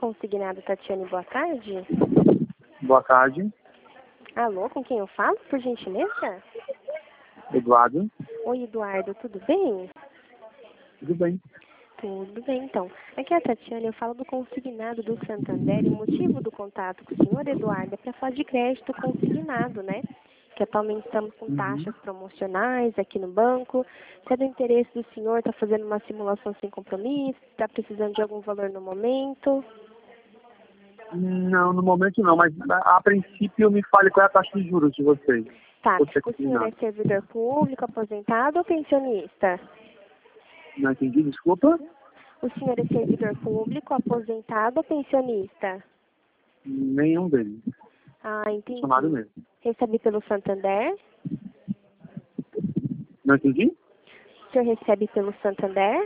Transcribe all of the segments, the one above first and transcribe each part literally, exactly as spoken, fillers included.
Consignado Tatiane, boa tarde. Boa tarde. Alô, com quem eu falo, por gentileza? Eduardo. Oi, Eduardo, tudo bem? Tudo bem. Tudo bem, então. Aqui é a Tatiane, eu falo do consignado do Santander e o motivo do contato com o senhor Eduardo é para falar de crédito consignado, né? Que atualmente estamos com Uhum. taxas promocionais aqui no banco. Se é do interesse do senhor, está fazendo uma simulação sem compromisso, está precisando de algum valor no momento? Não, no momento não, mas a, a princípio me fale qual é a taxa de juros de vocês. Tá, Você o senhor é consignado. servidor público, aposentado ou pensionista? Não entendi, desculpa. O senhor é servidor público, aposentado ou pensionista? Nenhum deles. Ah, entendi. Funcionário mesmo. Recebe pelo Santander? Não entendi? O senhor recebe pelo Santander?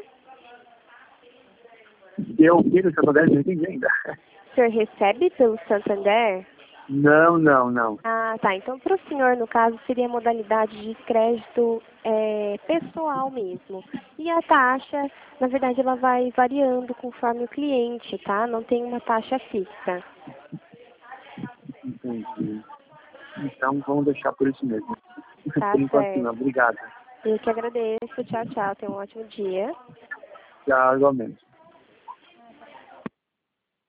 Eu, filho, se eu puder, não entendi ainda. O senhor recebe pelo Santander? Não, não, não. Ah, tá. Então, para o senhor, no caso, seria a modalidade de crédito é, pessoal mesmo. E a taxa, na verdade, ela vai variando conforme o cliente, tá? Não tem uma taxa fixa. Entendi. Então vamos deixar por isso mesmo. Tá Por enquanto não, certo. obrigado. Eu que agradeço. Tchau, tchau. Tenha um ótimo dia. Tchau, igualmente.